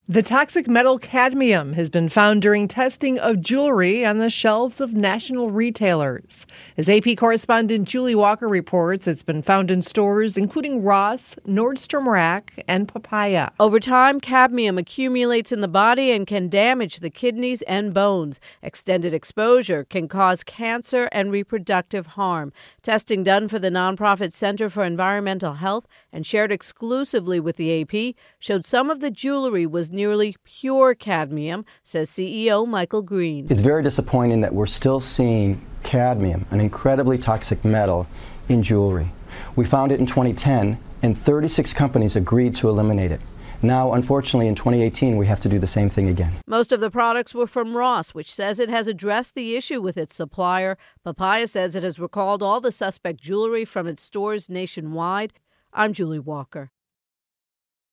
The toxic metal cadmium has been found during testing of jewelry on the shelves of national retailers. As AP correspondent Julie Walker reports, it's been found in stores including Ross, Nordstrom Rack, and Papaya. Over time, cadmium accumulates in the body and can damage the kidneys and bones. Extended exposure can cause cancer and reproductive harm. Testing done for the nonprofit Center for Environmental Health and shared exclusively with the AP showed some of the jewelry was nearly pure cadmium, says CEO Michael Green. It's very disappointing that we're still seeing cadmium, an incredibly toxic metal, in jewelry. We found it in 2010, and 36 companies agreed to eliminate it. Now, unfortunately, in 2018, we have to do the same thing again. Most of the products were from Ross, which says it has addressed the issue with its supplier. Papaya says it has recalled all the suspect jewelry from its stores nationwide. I'm Julie Walker.